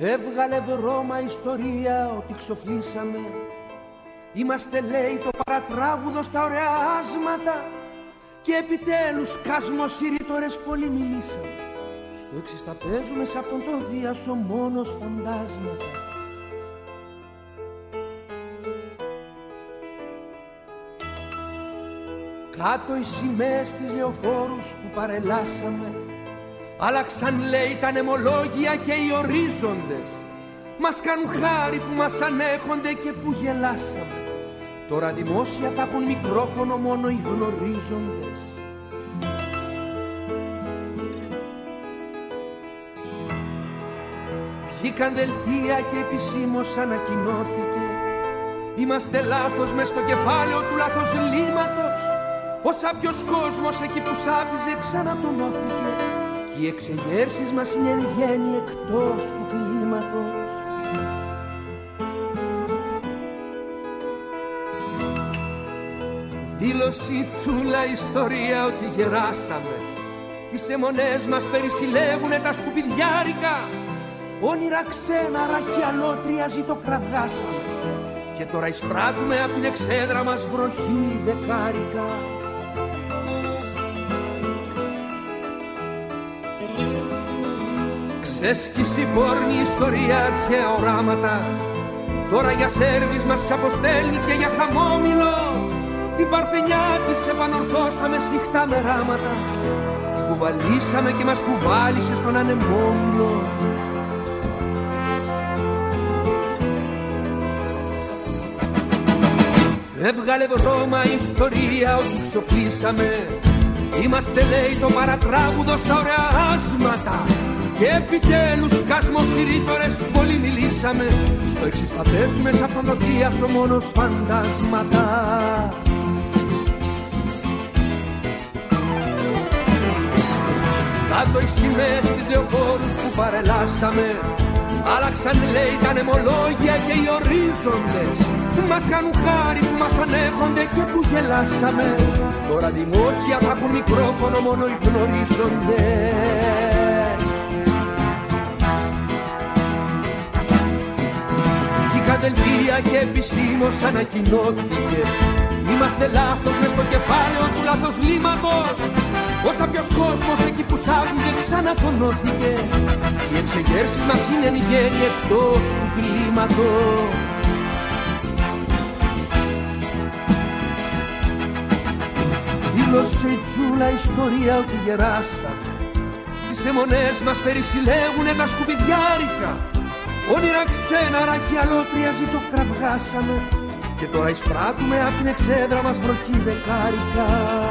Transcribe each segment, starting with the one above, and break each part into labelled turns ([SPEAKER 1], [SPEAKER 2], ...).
[SPEAKER 1] Έβγαλε βρώμα ιστορία ότι ξοφλήσαμε. Είμαστε λέει το παρατράγουδο στα ωραία άσματα. Και επιτέλους κασμοσυρρήτορες πολύ μιλήσαμε. Στο έξις θα παίζουμε σε αυτόν τον διάσο μόνος φαντάσματα. Κάτω οι σημαίες της λεωφόρους που παρελάσαμε. Άλλαξαν λέει τα νεμολόγια και οι ορίζοντες. Μας κάνουν χάρη που μας ανέχονται και που γελάσαμε. Τώρα δημόσια θα έχουν μικρόφωνο μόνο οι γνωρίζοντες. Βγήκαν δελτία και επισήμως ανακοινώθηκε. Είμαστε λάθος μες στο κεφάλαιο του λαθοσλήματος. Ο σάπιος κόσμος εκεί που σάπιζε ξανατονώθηκε. Και οι εξεγέρσεις μας είναι εν γέννη εκτός του κλίματος. Δήλωση τσούλα ιστορία ότι γεράσαμε. Τις αιμονές μας περισυλλέγουνε τα σκουπιδιάρικα. Όνειρα ξένα ρακιά αλότρια ζητοκραυγάσαμε. Και τώρα εισπράττουμε απ' την εξέδρα μας βροχή δεκάρικα. Ξέσκηση πόρνη ιστορία αρχαία οράματα. Τώρα για σέρβις μας ξαποστέλνει και για χαμόμηλο. Την Παρθενιά της επανορθώσαμε σφιχτά με ράματα. Την κουβαλήσαμε και μας κουβάλισε στον ανεμόμηλο. Έβγαλε δρόμα ιστορία ότι ξοφλήσαμε. Είμαστε λέει το παρατράγουδο στα ωραία άσματα. Και επιτέλους κασμοσυρρήτορες πολύ μιλήσαμε. Στο έξις θα παίζουμε σε αυτόν τον διάσο μόνος φαντάσματα. Κάτω οι σημαίες της λεωφόρους που παρελάσαμε. Άλλαξαν λέει τα νεμολόγια και οι ορίζοντες. Μας κάνουν χάρη που μας ανέχονται και που γελάσαμε. Τώρα δημόσια θα έχουν μικρόφωνο μόνο οι γνωρίζοντες. Βγήκαν δελτία και επισήμως ανακοινώθηκε. Είμαστε λάθος μες στο κεφάλαιο του λαθοσλήματος. Ο σάπιος κόσμος εκεί που σάπιζε ξανατονώθηκε. Οι εξεγέρσεις μας είναι εν γέννη εκτός του κλίματος. Δήλωσε η τσούλα ιστορία ότι γεράσαμε. Τις αιμονές μας περισυλλέγουνε τα σκουπιδιάρικα. Όνειρα ξένα ρακιά αλότρια ζητοκραυγάσαμε. Και τώρα εισπράττουμε απ' την εξέδρα μας βροχή δεκάρικα.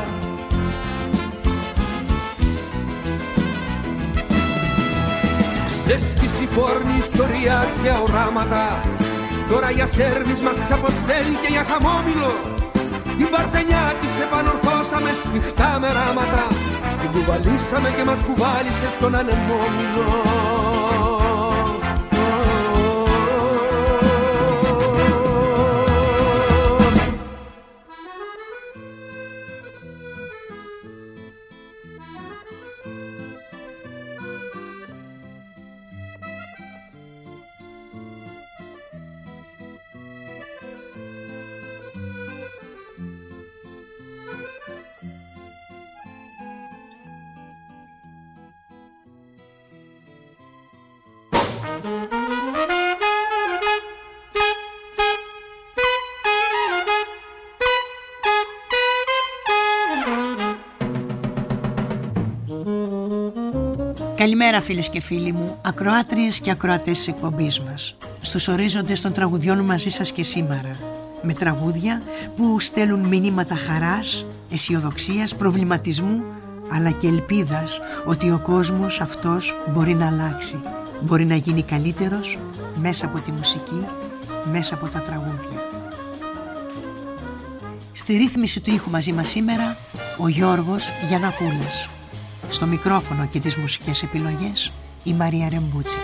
[SPEAKER 1] Ξέσκηση πόρνη ιστορία αρχαία οράματα. Τώρα για σέρβις μας ξαποστέλνει και για χαμόμηλο. Την Παρθενιά της επανορθώσαμε σφιχτά με ράματα. Την κουβαλήσαμε και μας κουβάλισε στον ανεμόμηλο.
[SPEAKER 2] Καλημέρα φίλες και φίλοι μου, ακροάτριες και ακροατές της εκπομπής μας. Στους ορίζοντες των τραγουδιών μαζί σας και σήμερα. Με τραγούδια που στέλνουν μηνύματα χαράς, αισιοδοξίας, προβληματισμού, αλλά και ελπίδας ότι ο κόσμος αυτός μπορεί να αλλάξει. Μπορεί να γίνει καλύτερος μέσα από τη μουσική, μέσα από τα τραγούδια. Στη ρύθμιση του ήχου μαζί μας σήμερα, ο Γιώργος Γιαννακούλας. Στο μικρόφωνο και τις μουσικές επιλογές, η Μαρία Ρεμπούτσικα.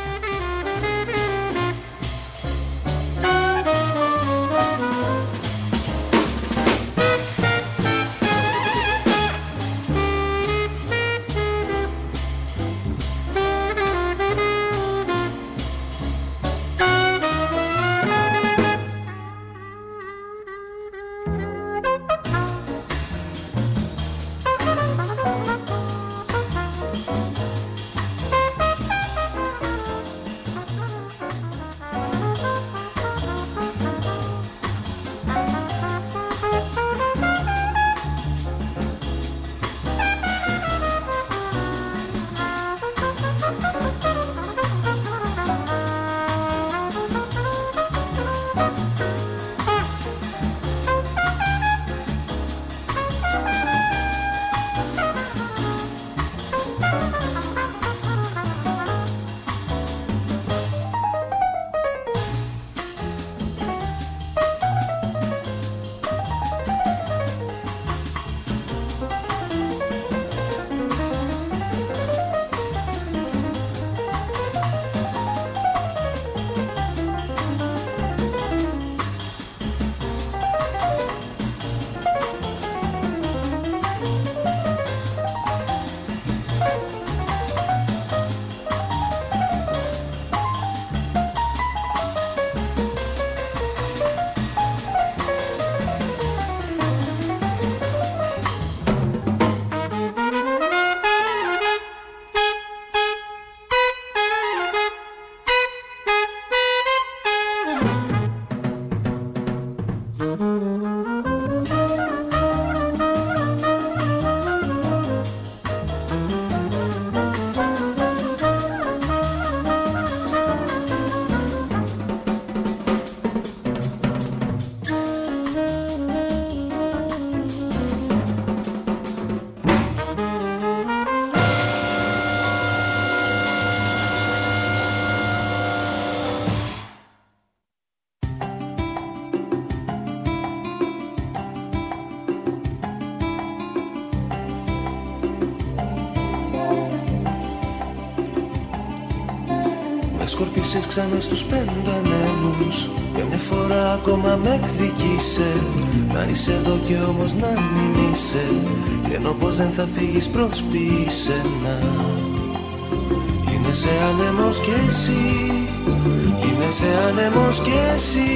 [SPEAKER 3] Με σκορπίσες ξανά στους 5 ανέμους και μια φορά ακόμα με εκδικήσε. Να είσαι εδώ και όμως να μην είσαι, και ενώ πως δεν θα φύγεις προς πίσαινα. Γίνεσαι άνεμος κι εσύ, γίνεσαι άνεμος κι εσύ.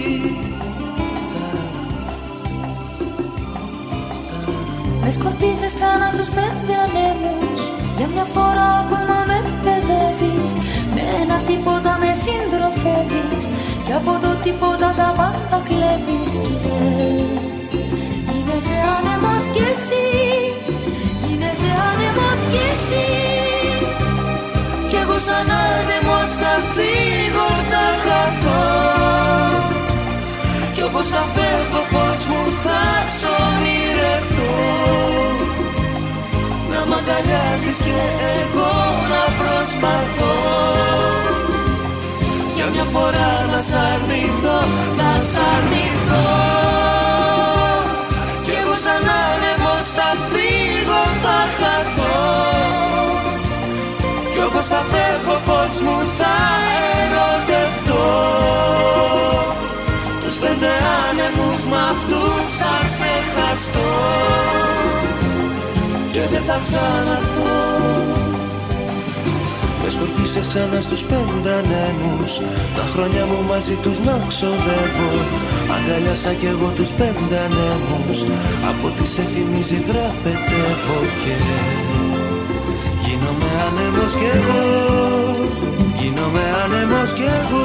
[SPEAKER 4] Με σκορπίζεις ξανά στους 5 ανέμους, για μια φορά ακόμα με παιδεύεις. Με ένα τίποτα με συντροφεύεις, και από το τίποτα τα πάντα κλέβεις. Και γίνεσαι άνεμος κι εσύ, γίνεσαι άνεμος κι εσύ. Κι εγώ σαν άνεμος θα φύγω, θα χαθώ. Κι όπως θα φεύγω φως μου θα σ' ονειρευτώ. Να μ' αγκαλιάζεις και εγώ να προσπαθώ. Για μια φορά να σ' αρνηθώ, να σ' αρνηθώ. Κι εγώ σαν άνεμος θα φύγω, θα χαθώ. Κι όπως θα φεύγω φως μου θα ερωτευτώ. Τους 5 άνεμους μ' αυτούς θα ξεχαστώ και δεν θα ξαναρθώ. Με σκορπίσες ξανά στους 5 ανέμους, τα χρόνια μου μαζί τους να ξοδεύω. Αγκαλιάσα κι εγώ τους 5 ανέμους, από τι σε θυμίζει δραπετεύω. Και γίνομαι άνεμος κι εγώ, γίνομαι άνεμος κι εγώ.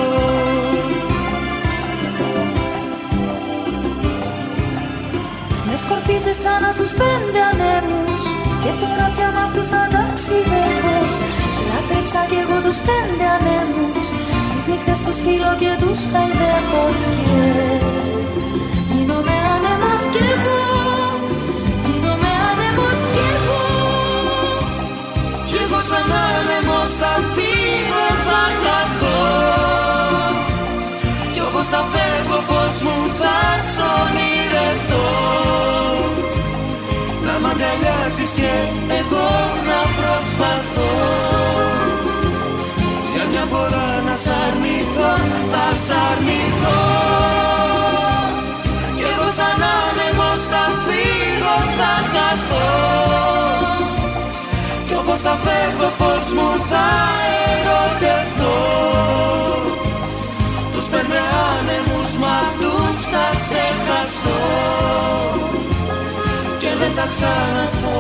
[SPEAKER 4] Με σκορπίζεις ξανά στους 5 ανέμους, και τώρα πια μ' αυτούς θα ταξιδεύω. Λάτρεψα κι εγώ τους 5 ανέμους, τις νύχτες τους φίλω και τους χαϊδεύω. Και γίνομαι άνεμος κι εγώ, γίνομαι άνεμος κι εγώ. Κι εγώ σαν άνεμος θα φύγω, θα χαθώ. Κι όπως θα φεύγω φως μου θα σ' ονειρευτώ. Να μ' αγκαλιάζεις και εγώ να προσπαθώ. Για μια φορά να σ' αρνηθώ, θα σ' αρνηθώ. Κι εγώ σαν άνεμος θα φύγω, θα χαθώ. Κι όπως θα φεύγω φως μου θα ερωτευτώ. Τους 5 άνεμους μ' αυτούς θα ξεχαστώ και δεν θα ξαναρθώ.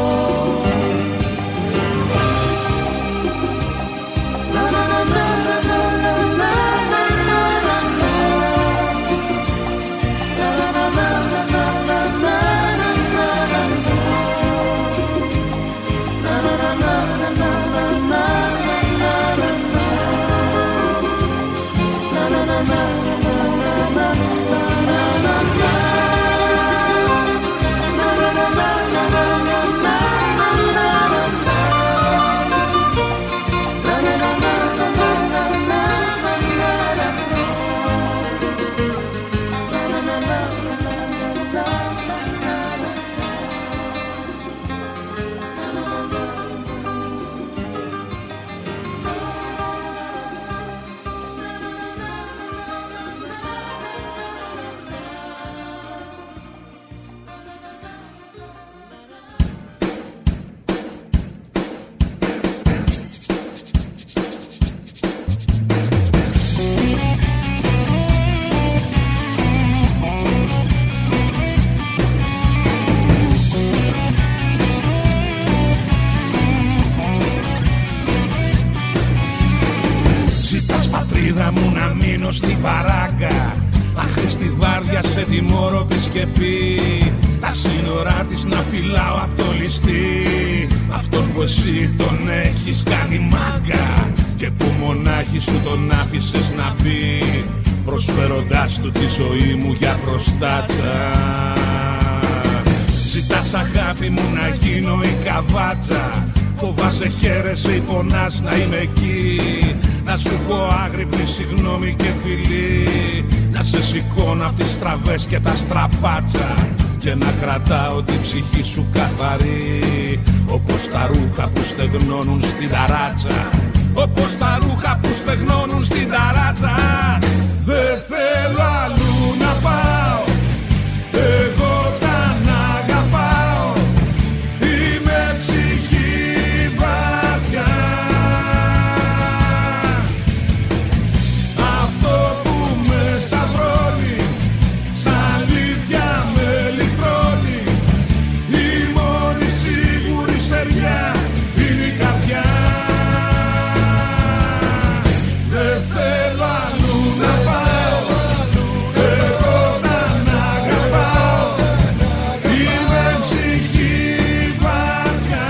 [SPEAKER 5] Στην παράγκα, άχρηστη βάρδια σε τιμόρροπης και πει. Τα σύνορά της να φυλάω απ' το ληστή. Αυτόν που εσύ τον έχεις κάνει μάγκα και που μονάχη σου τον άφησες να πει, προσφέροντάς του τη ζωή μου για προστάτσα. Ζητάς αγάπη μου να γίνω η καβάτσα. Φοβάσαι, χαίρεσαι, υπονάς να είμαι εκεί. Να σου πω άγρυπνη συγγνώμη και φιλή. Να σε σηκώνω απ' τις στραβές και τα στραπάτσα. Και να κρατάω την ψυχή σου καθαρή, όπως τα ρούχα που στεγνώνουν στην ταράτσα. όπως τα ρούχα που στεγνώνουν στην ταράτσα. Δεν θέλω αλλού να πάω, εγώ όταν αγαπάω είμαι ψυχή βαθιά. Αυτό που με σταυρώνει σ' αλήθεια με λυτρώνει, η μόνη σίγουρη στεριά είναι η καρδιά. Δεν θέλω αλλού να πάω, εγώ όταν αγαπάω είμαι ψυχή βαθιά.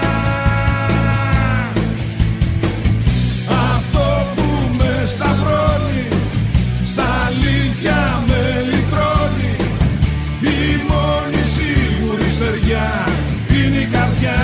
[SPEAKER 5] Αυτό που με σταυρώνει σ' αλήθεια με λυτρώνει, η μόνη σίγουρη στεριά είναι η καρδιά.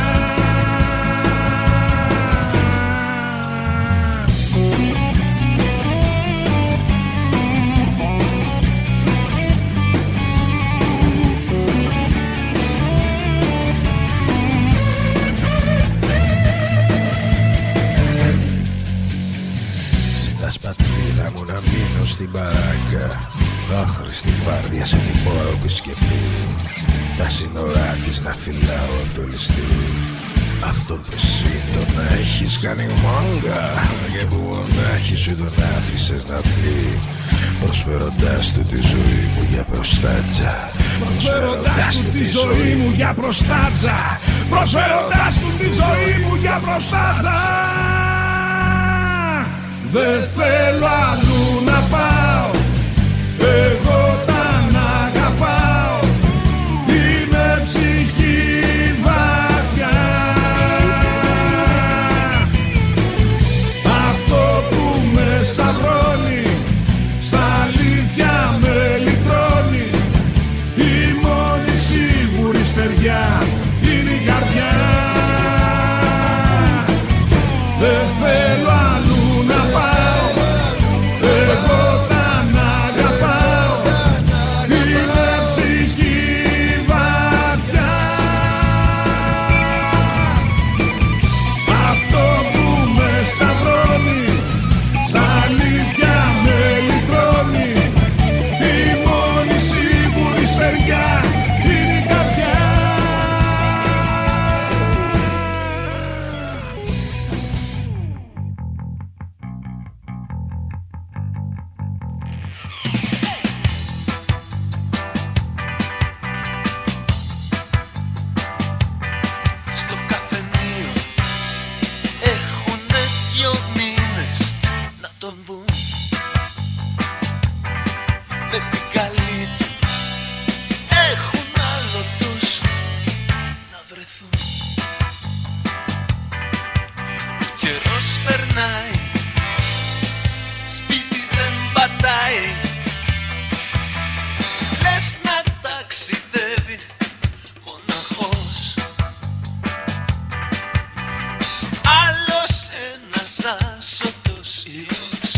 [SPEAKER 6] Ζητάς πατρίδα μου να μείνω στην παράγκα, άχρηστη βάρδια σε τιμωρώ επισκεπή, τα σύνορά της να φυλάω απ' το ληστή. Αυτόν που εσύ τον έχεις κάνει μάγκα και που μονάχη σου τον άφησες να πει, προσφέροντάς του τη ζωή μου για προστάτσα,
[SPEAKER 5] Προσφέροντας του τη ζωή μου για προστάτσα, προσφέροντας του τη ζωή μου για προστάτσα. Δεν θέλω αλλού να πάω, εγώ όταν αγαπάω είμαι ψυχή βαθιά. Αυτό που με σταυρώνει σ' αλήθεια με λυτρώνει, η μόνη σίγουρη στεριά είναι η καρδιά. Δεν θέλω αλλού να πάω, εγώ όταν αγαπάω είμαι ψυχή βαθιά. Αυτό που με σταυρώνει σ' αλήθεια με λυτρώνει, η μόνη σίγουρη στεριά είναι η καρδιά.
[SPEAKER 3] Στο καφενείο έχουνε 2 μήνες να τον δουν. Με την καλή του έχουν άλλο τους να βρεθούν. Ο καιρός περνάει, σπίτι δεν πατάει, λες να ταξιδεύει μοναχός. Άλλος ένας άσωτος ήλιος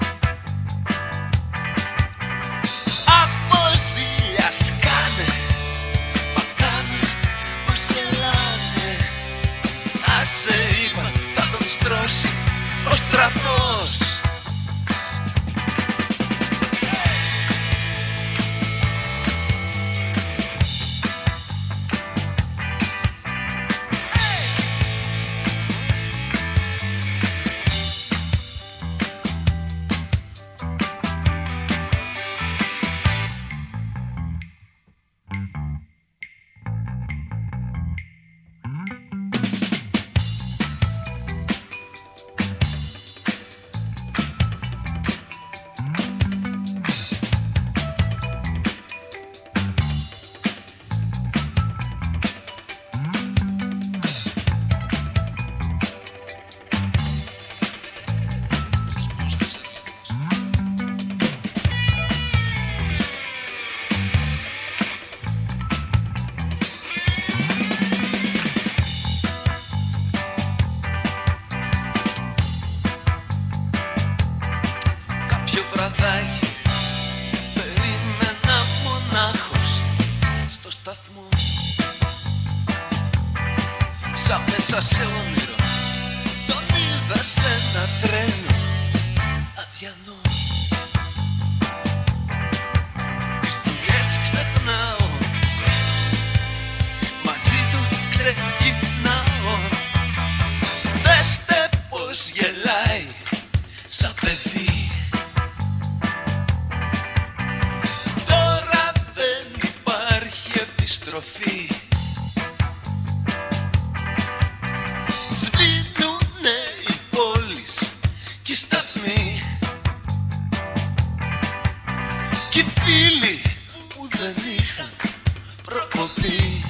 [SPEAKER 3] από ζήλια σκάνε, μα κάνει πως γελάνε. Άσε είπα θα τον στρώσει ο στρατός. Κάποιο βραδάκι περίμενα μονάχος στο σταθμό, σαν μέσα σε όνειρο τον είδα σ' ένα τρένο αδιανό. Τις δουλειές ξεχνάω, μαζί του ξεκινάω. Δέστε πως γελάει σαν παιδί. Τώρα δεν υπάρχει επιστροφή. Σβήνουνε οι πόλεις και οι σταθμοί κι οι φίλοι που δεν είχαν προκοπή.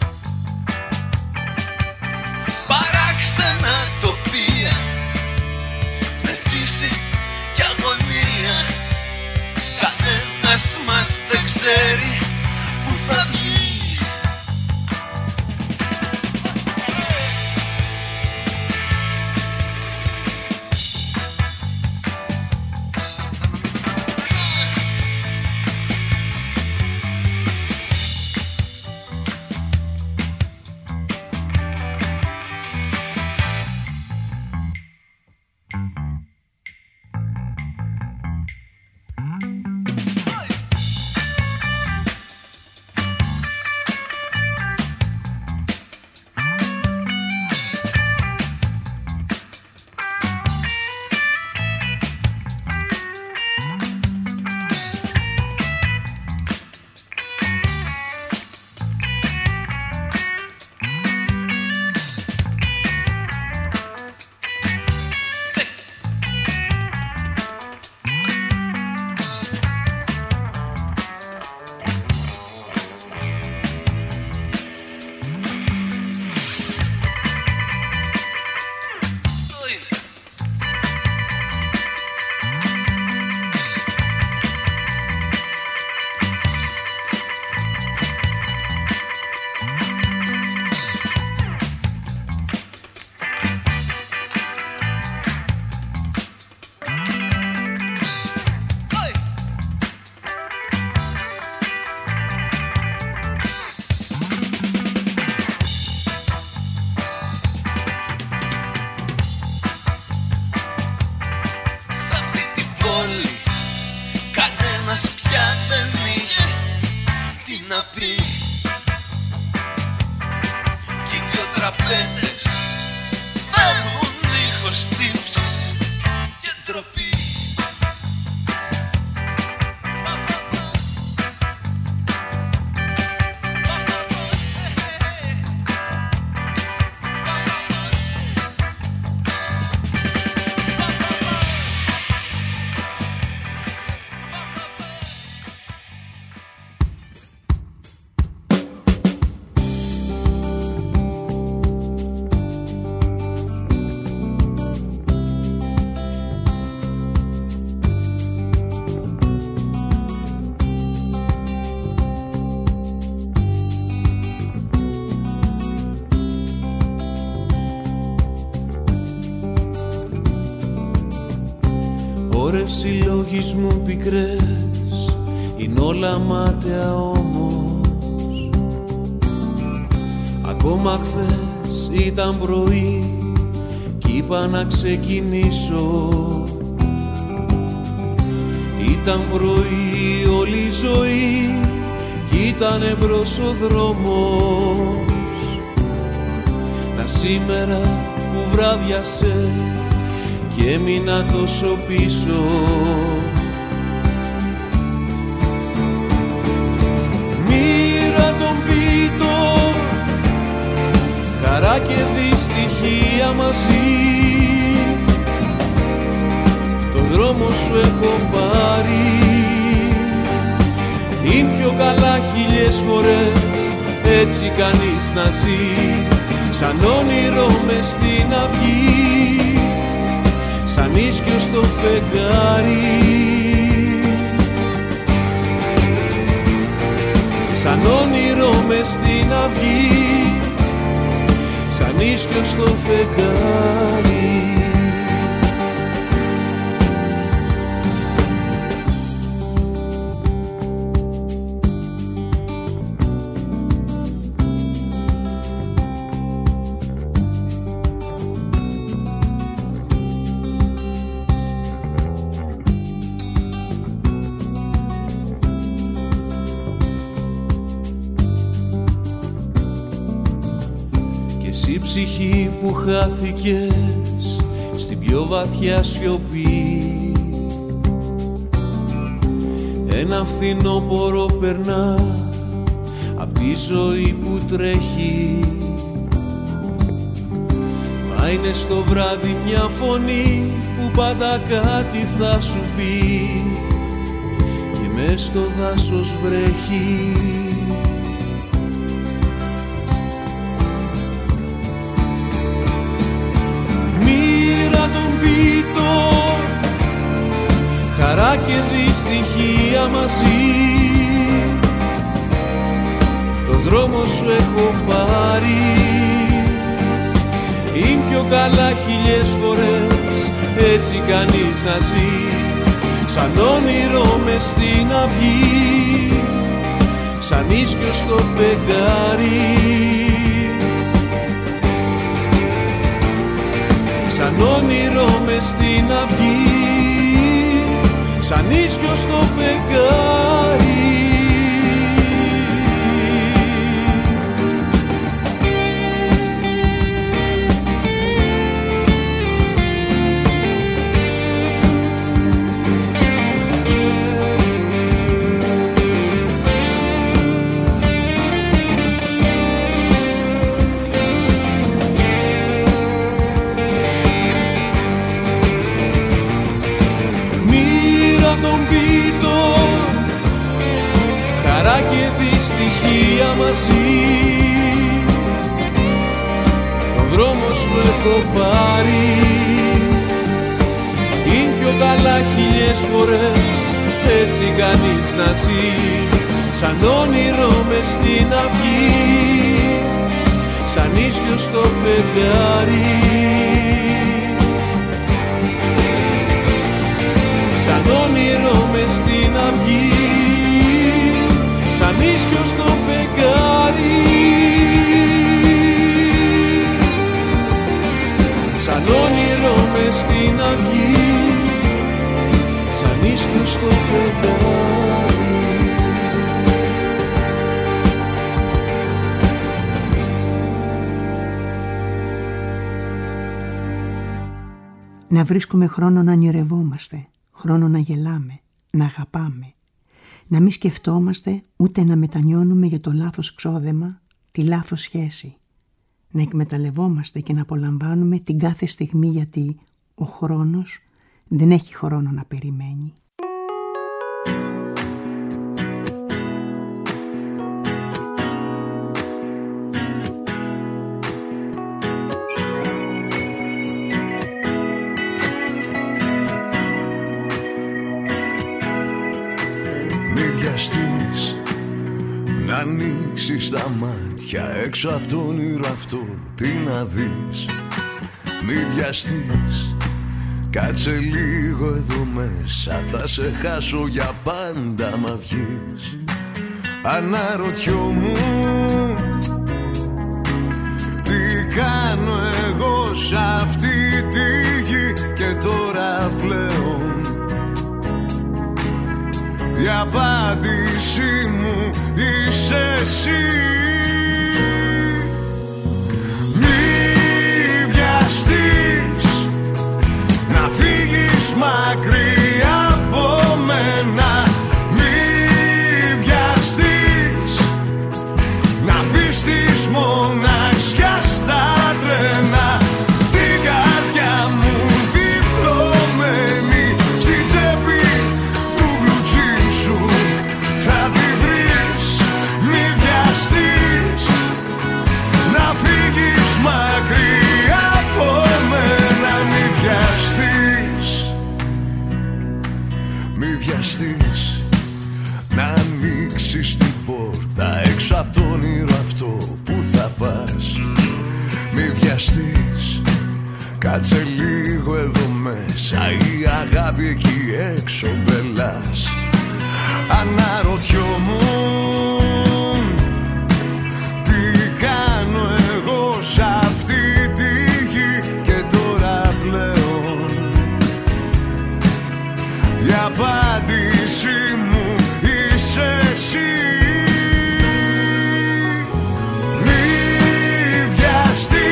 [SPEAKER 3] Παράξενα τοπία με δύση και αγωνία. Κανένας μας δεν ξέρει που θα βγει. Συλλογής μου πικρές είναι όλα μάταια όμως. Ακόμα χθες ήταν πρωί κι είπα να ξεκινήσω. Ήταν πρωί όλη η ζωή κι ήταν εμπρός ο δρόμος. Να σήμερα που βράδιασε και έμεινα τόσο πίσω. Μοίρα των πίτων, χαρά και δυστυχία μαζί. Το δρόμο σου έχω πάρει. Είναι πιο καλά χίλιες φορές έτσι κανείς να ζει. Σαν όνειρο μες στην αυγή, σαν ίσκιο στο φεγγάρι. Σαν όνειρο μες στην αυγή, σαν ίσκιο στο φεγγάρι. και εσύ ψυχή που χάθηκες στην πιο βαθιά σιωπή. Ένα φθινόπορο περνά απ' τη ζωή που τρέχει, μα είναι στο βράδυ μια φωνή που πάντα κάτι θα σου πει και μες στο δάσος βρέχει. Μοίρα των πίτων, χαρά και δυστυχία μαζί, το δρόμο σου έχω πάρει. Είναι πιο καλά χιλιές φορές έτσι κανείς να ζει, σαν όνειρο μες στην αυγή, σαν ίσκιο στο φεγγάρι. Σαν όνειρο μες στην αυγή, σαν ίσκιο στο φεγγάρι. Και δυστυχία μαζί, τον δρόμο σου έχω πάρει. Είναι πιο καλά χιλιές φορές έτσι κανείς να ζει, σαν όνειρο μες στην αυγή, σαν ίσκιο στο φεγγάρι. Σαν όνειρο μες στην αυγή, σαν ίσκιο στο φεγγάρι. Σαν όνειρο μες στην αυγή, σαν ίσκιο στο φεγγάρι.
[SPEAKER 2] Να βρίσκουμε χρόνο να ονειρευόμαστε, χρόνο να γελάμε, να αγαπάμε. Να μην σκεφτόμαστε ούτε να μετανιώνουμε για το λάθος ξόδεμα, τη λάθος σχέση. Να εκμεταλλευόμαστε και να απολαμβάνουμε την κάθε στιγμή, γιατί ο χρόνος δεν έχει χρόνο να περιμένει.
[SPEAKER 7] Να ανοίξεις τα μάτια έξω από το όνειρο αυτό, τι να δεις. Μη βιαστείς, κάτσε λίγο εδώ μέσα, θα σε χάσω για πάντα μα βγεις. Αναρωτιόμουν τι κάνω εγώ σ' αυτή τη γη, και τώρα πλέον η απάντησή μου είσαι εσύ. Μη βιαστείς να φύγεις μακριά από μένα. Μη βιαστείς να μπεις της μοναξιάς στα τρένα. Την καρδιά μου διπλωμένη στη τσέπη του μπλουτζίν σου θα τη βρεις. Μη βιαστείς να φύγεις μακριά από μένα. Μη βιαστείς, μη βιαστείς να ανοίξεις την πόρτα έξω από το όνειρο αυτό που θα πας. Μη βιαστείς, κάτσε λίγο εδώ μέσα, η αγάπη εκεί έξω μπελάς. Αναρωτιόμουν τι κάνω εγώ σ' αυτή τη γη, και τώρα πλέον η απάντησή μου είσαι εσύ. Μη βιαστείς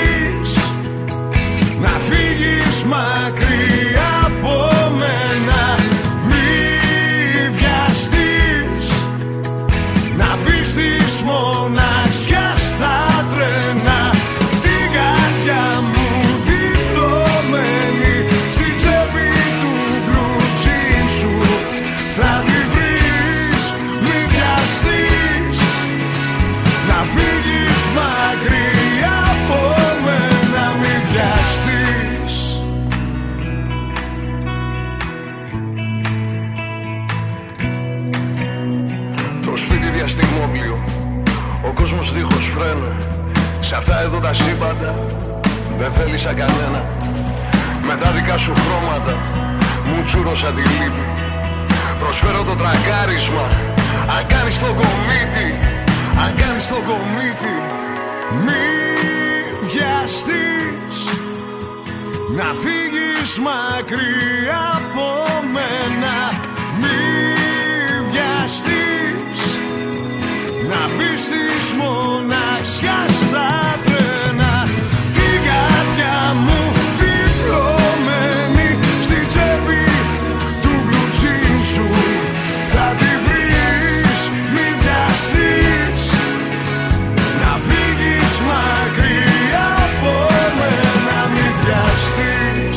[SPEAKER 7] Σε αυτά εδώ τα σύμπαντα δεν θέλησα κανένα. Με τα δικά σου χρώματα μου τσούρωσα τη λύπη. Προσφέρω το τρακάρισμα, αν κάνεις το κομίτι, αν κάνεις το κομίτι. Μη βιαστείς να φύγεις μακριά από μένα. Μη βιαστείς να μπεις της μοναξιάς στα τρένα. Την καρδιά μου διπλωμένη στη τσέπη του μπλουτσίν σου θα τη βρεις. Μη βιαστείς να φύγεις μακριά από μένα. Μη βιαστείς.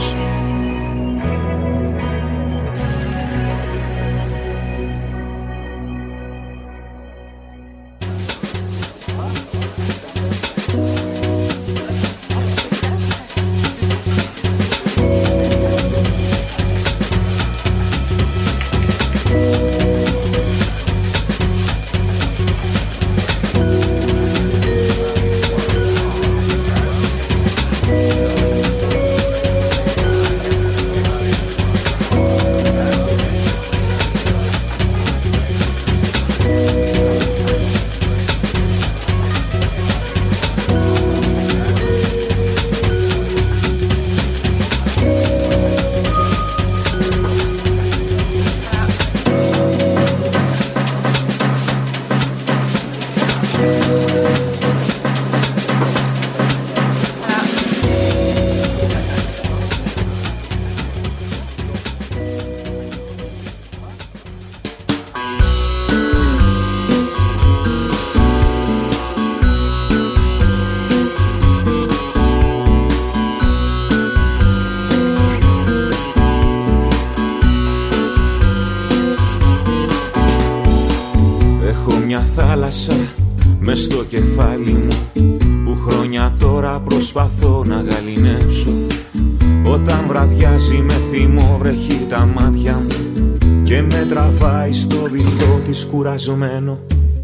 [SPEAKER 7] Μες στο κεφάλι μου που χρόνια τώρα προσπαθώ να γαληνέψω. Όταν βραδιάζει με θυμό βρέχει τα μάτια μου και με τραβάει στο βυθό της κουραζωμένο.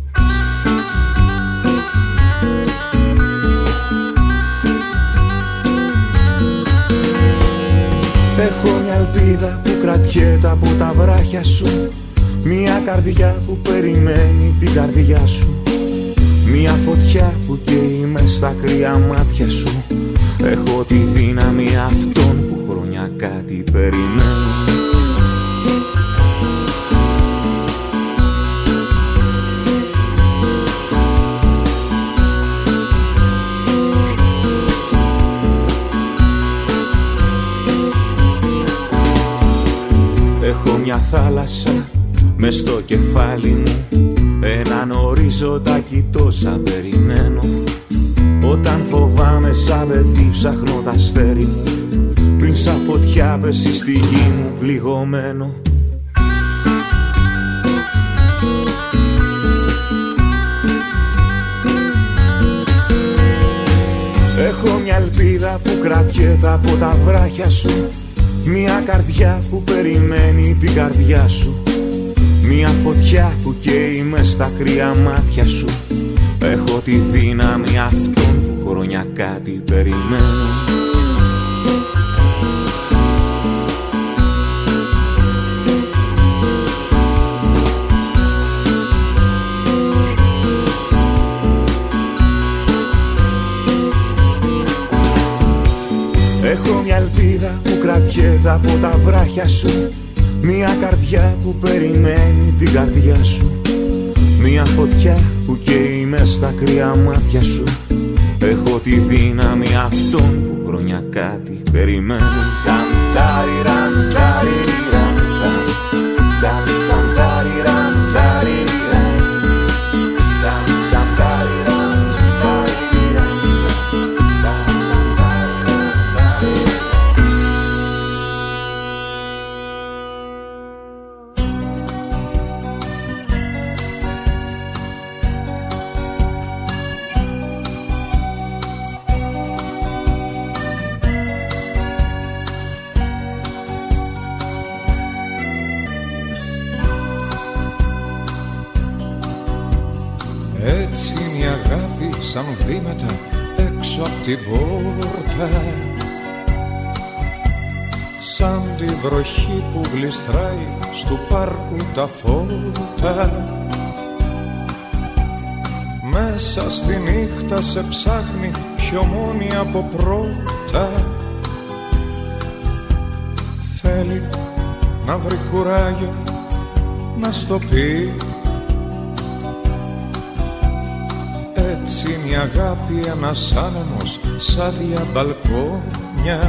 [SPEAKER 7] Έχω μια ελπίδα που κρατιέται από τα βράχια σου, μια καρδιά που περιμένει την καρδιά σου, μια φωτιά που καίει μες στα κρύα μάτια σου. Έχω τη δύναμη αυτών που χρόνια κάτι περιμένει. Έχω μια θάλασσα μες στο κεφάλι μου, έναν ορίζοντα κοιτώ σαν περιμένω. Όταν φοβάμαι σαν παιδί ψάχνω τα αστέρι μου, πριν σαν φωτιά πέσει στη γη μου πληγωμένο. Έχω μια ελπίδα που κρατιέται από τα βράχια σου, μια καρδιά που περιμένει την καρδιά σου, μια φωτιά που καίει μες στα κρύα μάτια σου. Έχω τη δύναμη αυτών που χρόνια κάτι περιμένω. Έχω μια ελπίδα που κρατιέται από τα βράχια σου, μια καρδιά που περιμένει την καρδιά σου, μια φωτιά που καίει μες στα κρύα μάτια σου. Έχω τη δύναμη αυτών που χρόνια κάτι περιμένω.
[SPEAKER 6] Έτσι είναι η αγάπη σαν βήματα έξω απ' την πόρτα, σαν τη βροχή που γλιστράει στου πάρκου τα φώτα. Μέσα στη νύχτα σε ψάχνει πιο μόνη από πρώτα. Θέλει να βρει κουράγιο να στο πει. Έτσι είναι η αγάπη, ένας άνεμος σαν διαμπαλκόνια.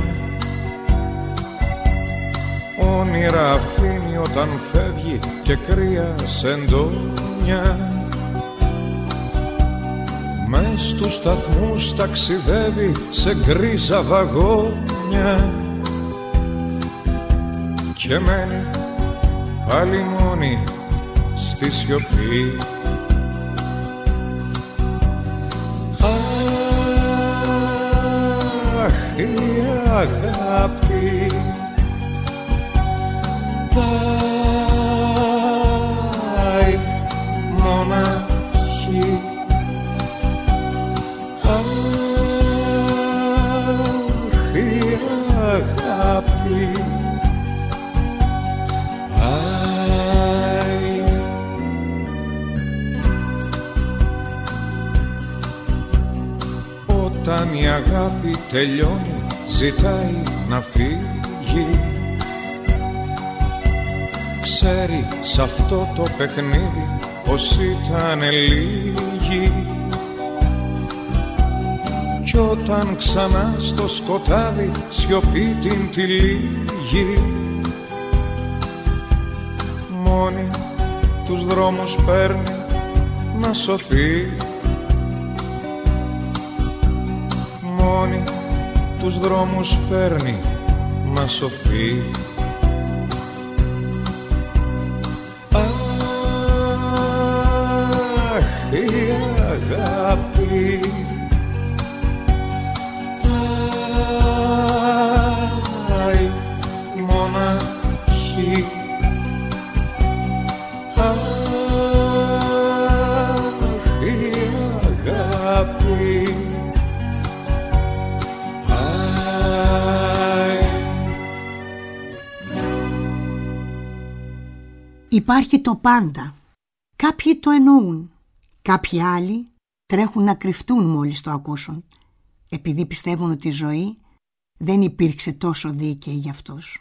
[SPEAKER 6] Όνειρα αφήνει όταν φεύγει και κρύα σεντόνια. Μες στους σταθμούς ταξιδεύει σε γκρίζα βαγόνια και μένει πάλι μόνη στη σιωπή. Αχ, η αγάπη πάει μοναχή. Αχ, η αγάπη πάει. Όταν η αγάπη τελειώνει ζητάει να φύγει. Ξέρει σ' αυτό το παιχνίδι πως ήταν λίγοι. Κι όταν ξανά στο σκοτάδι σιωπή την τυλίγει, μόνη τους δρόμους παίρνει να σωθεί. Μόνη τους δρόμους παίρνει να σωθεί. Αχ, η αγάπη πάει μοναχή. Αχ, η αγάπη πάει.
[SPEAKER 2] Υπάρχει το πάντα. Κάποιοι το εννοούν. Κάποιοι άλλοι τρέχουν να κρυφτούν μόλις το ακούσουν, επειδή πιστεύουν ότι η ζωή δεν υπήρξε τόσο δίκαιη για αυτούς.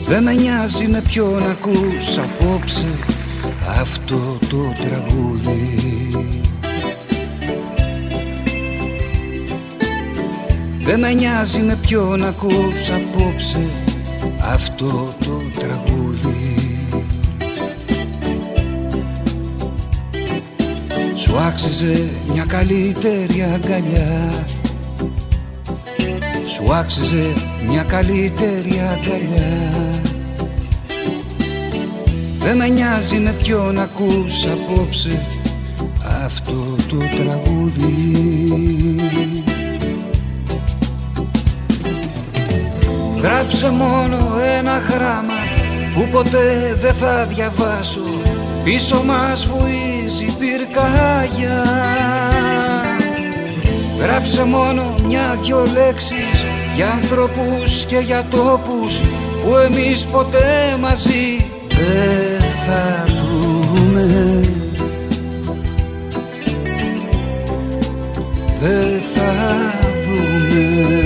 [SPEAKER 8] Δεν με νοιάζει με ποιον ακούς απόψε αυτό το τραγούδι. Δεν με νοιάζει με ποιον ακούς απόψε αυτό το τραγούδι. Σου άξιζε μια καλύτερη αγκαλιά, σου άξιζε μια καλύτερη αγκαλιά. Δεν με νοιάζει με ποιον ακούς απόψε αυτό το τραγούδι. Γράψε μόνο ένα γράμμα που ποτέ δεν θα διαβάσω. Πίσω μας βουίζει πυρκαγιά. Γράψε μόνο μια-δυο λέξεις για ανθρώπους και για τόπους που εμείς ποτέ μαζί δεν θα δούμε. Δεν θα δούμε.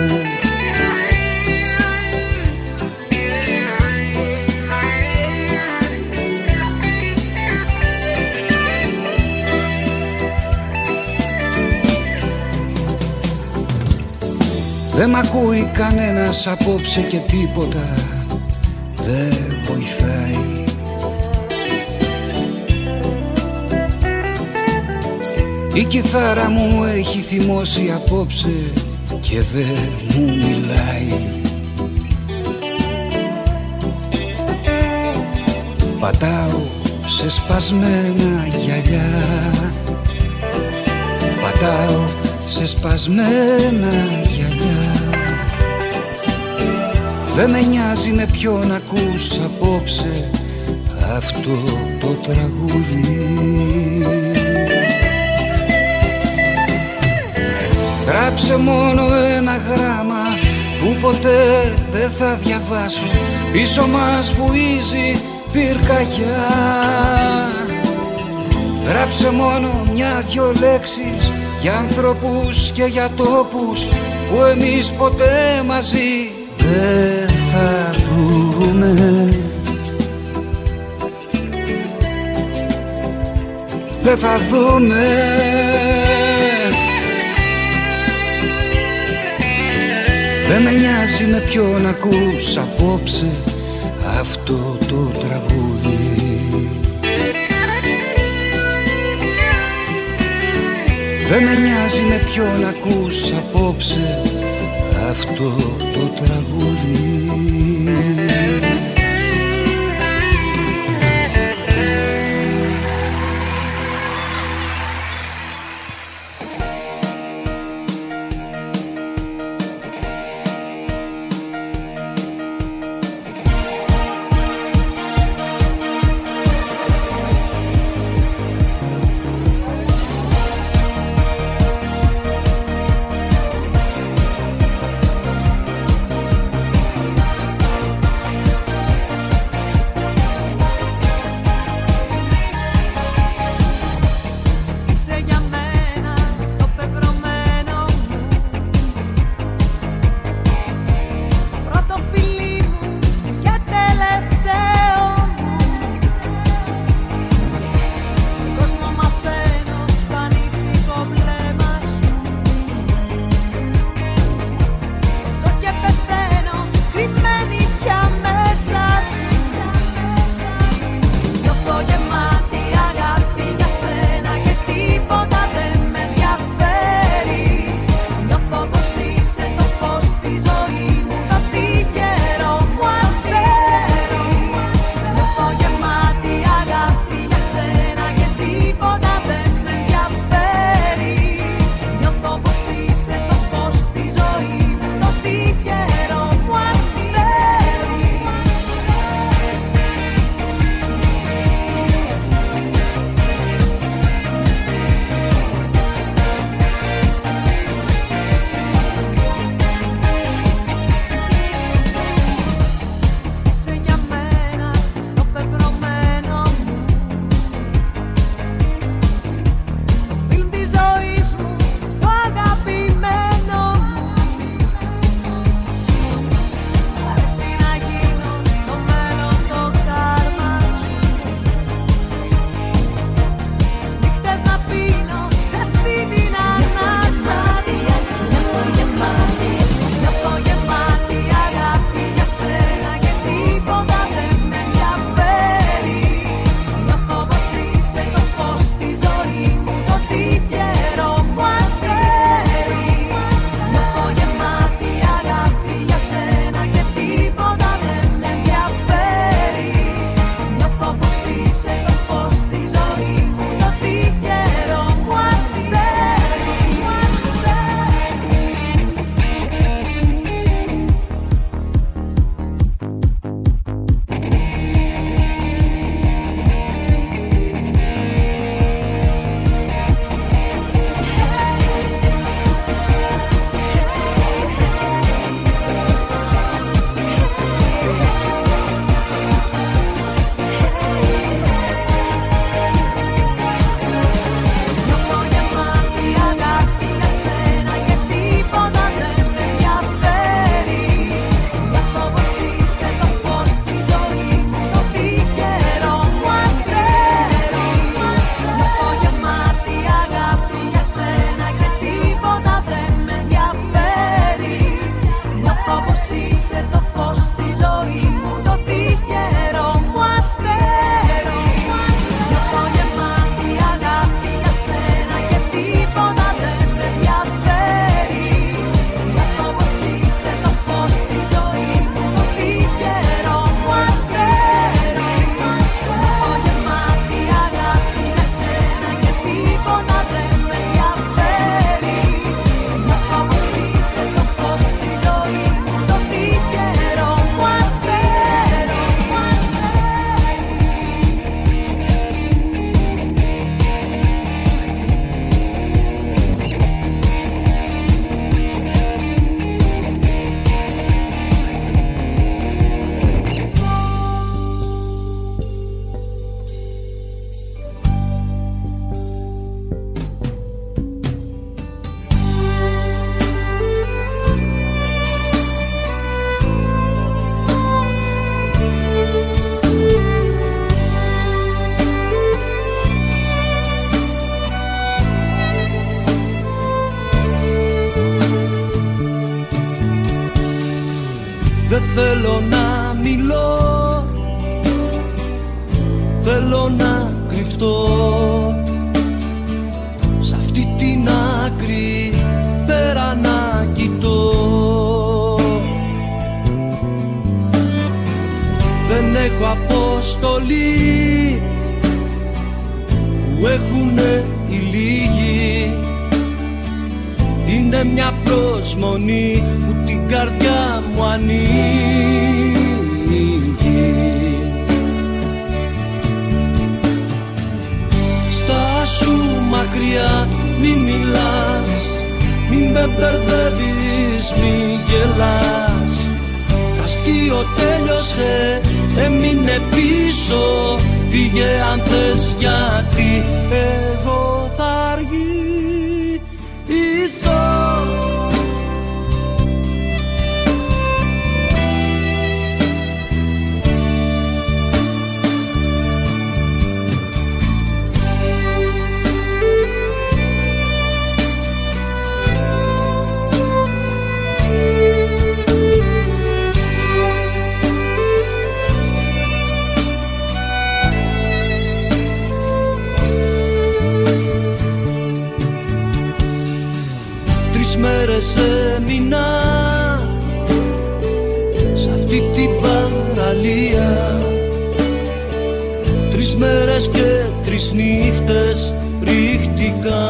[SPEAKER 8] Δεν μ' ακούει κανένας απόψε και τίποτα δεν βοηθάει. Η κιθάρα μου έχει θυμώσει απόψε και δεν μου μιλάει. Πατάω σε σπασμένα γυαλιά, πατάω σε σπασμένα γυαλιά. Δεν με νοιάζει με ποιον ακούς απόψε αυτό το τραγούδι. Γράψε μόνο ένα γράμμα που ποτέ δεν θα διαβάσω. Πίσω μας βουίζει πυρκαγιά. Γράψε μόνο μια-δυο λέξεις για ανθρώπους και για τόπους που εμείς ποτέ μαζί δεν θα δούμε. Δεν θα δούμε. Δεν με νοιάζει με ποιον ακούς απόψε αυτό το τραγούδι. Δεν με νοιάζει με ποιον ακούς απόψε αυτό το τραγούδι.
[SPEAKER 3] Δεν θέλω να μιλώ, θέλω να κρυφτώ σ' αυτή την άκρη πέρα να κοιτώ. Δεν έχω αποστολή που έχουνε οι λίγοι. Είναι μια προσμονή που την καρδιά μου ανοίγει. Στάσου μακριά, μη μιλάς, μη με μπερδεύεις, μη γελάς. Τ' αστείο τέλειωσε, έμεινε πίσω. Φύγε αν θες, γιατί εγώ θα αργήσω. Μέρες έμεινα σ' αυτή την παραλία. 3 μέρες και 3 νύχτες ρίχτηκα.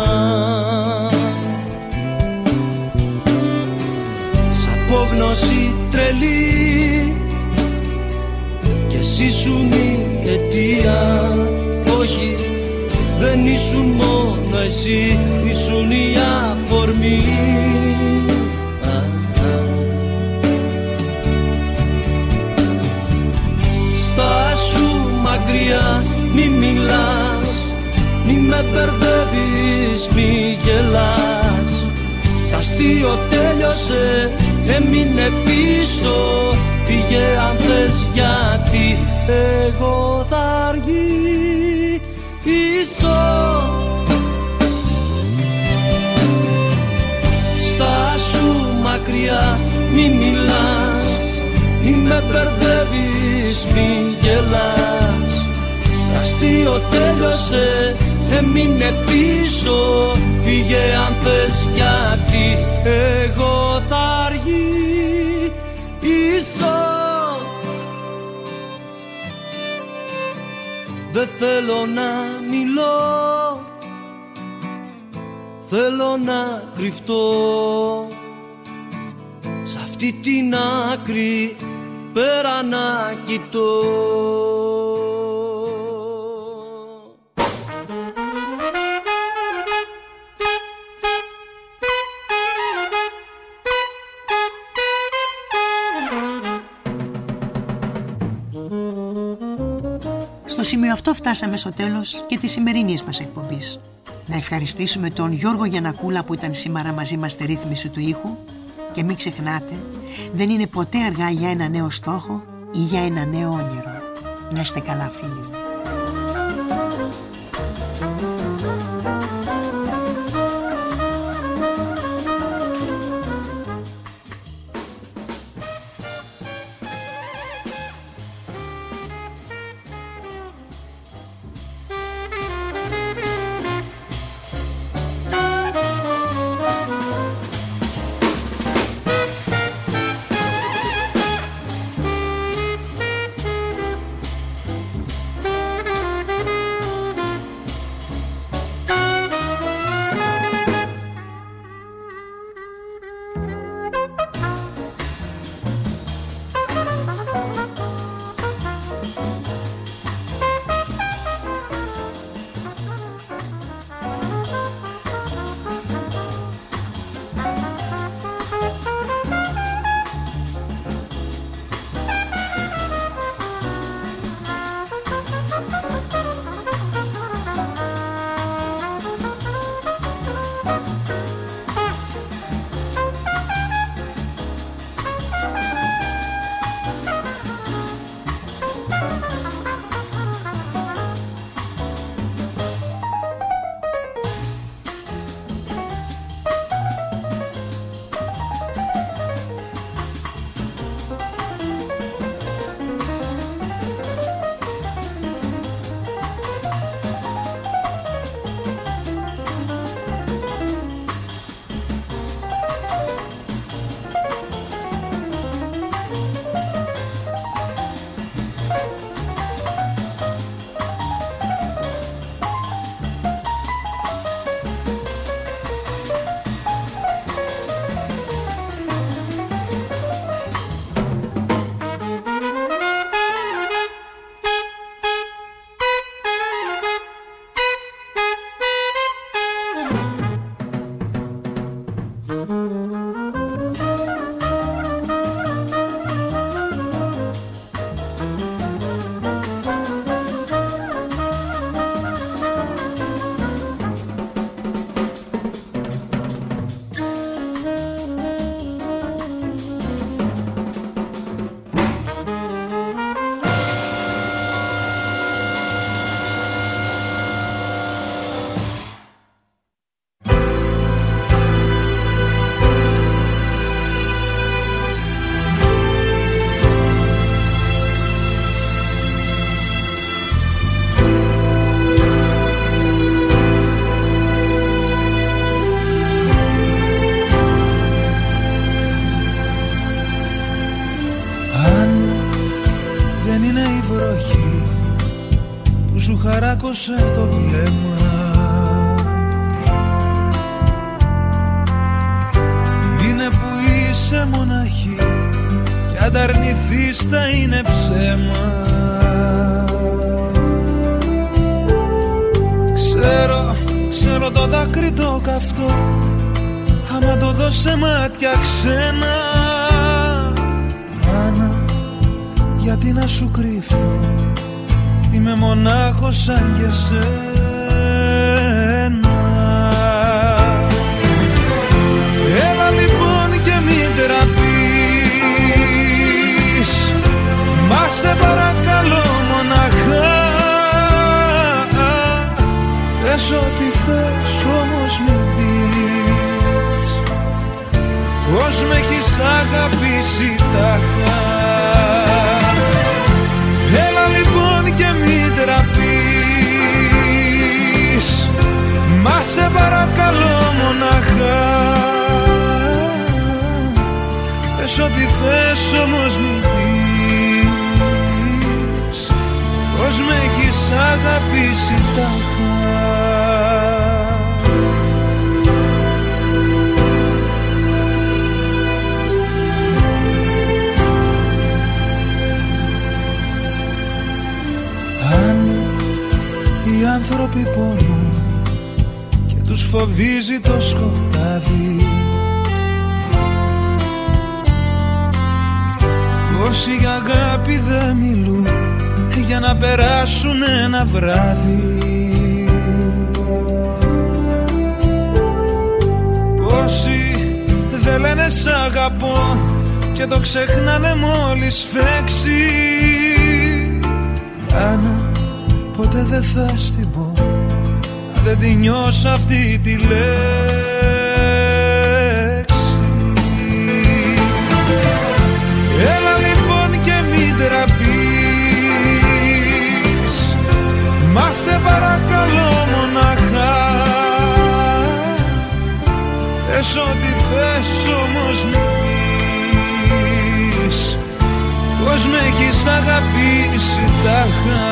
[SPEAKER 3] Σ' απόγνωση τρελή κι εσύ ήσουν η αιτία. Όχι, δεν ήσουν μόνο εσύ, ήσουν η αφορμή. Στάσου μακριά, μη μιλάς, μη με μπερδεύεις, μη γελάς. Τ' αστείο τέλειωσε, έμεινε πίσω. Φύγε αν θες, γιατί εγώ θα αργήσω. Στάσου μακριά, μη μιλάς, μη με μπερδεύεις, μη γελάς. Τ' αστείο τέλειωσε, έμεινε πίσω. Φύγε αν θες, γιατί εγώ θα αργήσω. Δεν θέλω να μιλώ, θέλω να κρυφτώ σ' αυτή την άκρη πέρα να κοιτώ.
[SPEAKER 2] Στο σημείο αυτό φτάσαμε στο τέλος και της σημερινής μας εκπομπής. Να ευχαριστήσουμε τον Γιώργο Γιαννακούλα που ήταν σήμερα μαζί μας στη ρύθμιση του ήχου και μην ξεχνάτε, δεν είναι ποτέ αργά για ένα νέο στόχο ή για ένα νέο όνειρο. Να είστε καλά, φίλοι μου.
[SPEAKER 7] σήκωσε το βλέμμα. Είναι που είσαι μοναχή κι αν τα αρνηθείς θα είναι ψέμα. Ξέρω το δάκρυ το καυτό, άμα το δω σε μάτια ξένα. Μάνα, γιατί να σου κρύφτω, είμαι μονάχος σαν και σένα. Έλα λοιπόν και μην τραπείς, μα σε παρακαλώ μοναχά. Πες ό,τι θες όμως μην πεις πως με έχεις αγαπήσει τάχα. Έλα λοιπόν και μην τραπείς, μα σε παρακαλώ μοναχά. Πες ό,τι θες όμως μην πεις πως με έχεις αγαπήσει τάχα. Αν οι άνθρωποι πονούν και τους φοβίζει το σκοτάδι, όσοι για αγάπη δεν μιλούν για να περάσουν ένα βράδυ, πόσοι δεν λένε σ' αγαπώ και το ξεχνάνε μόλις φέξει. Άννα, ποτέ δεν θα στην πω αν δεν τη νιώσω αυτή τη λέξη. Έλα λοιπόν και μην τραπείς, μα σε παρακαλώ μοναχά. Πες ό,τι θες όμως μην πεις πως με έχεις αγαπήσει τάχα.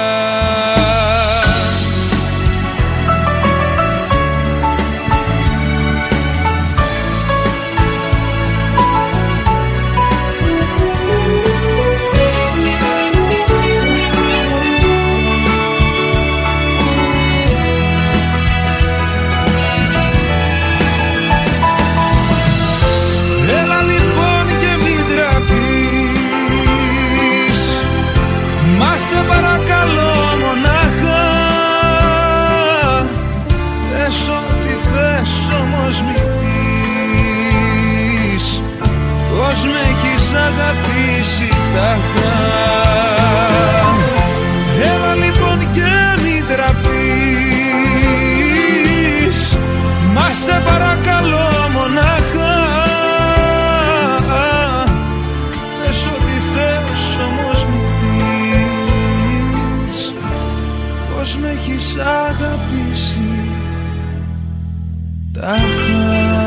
[SPEAKER 7] Σε παρακαλώ μονάχα. Πες ό,τι θες όμως μην πεις πως με έχεις αγαπήσει τάχα. Έλα λοιπόν και μην τραπείς, μα σε παρακαλώ μονάχα. Πες ό,τι θες όμως μην πως με έχεις αγαπήσει τάχα.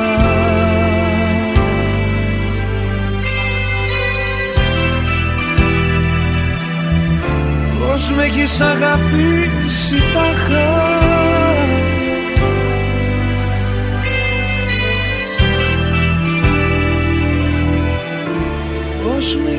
[SPEAKER 7] Πως με έχεις αγαπήσει τάχα. Πως με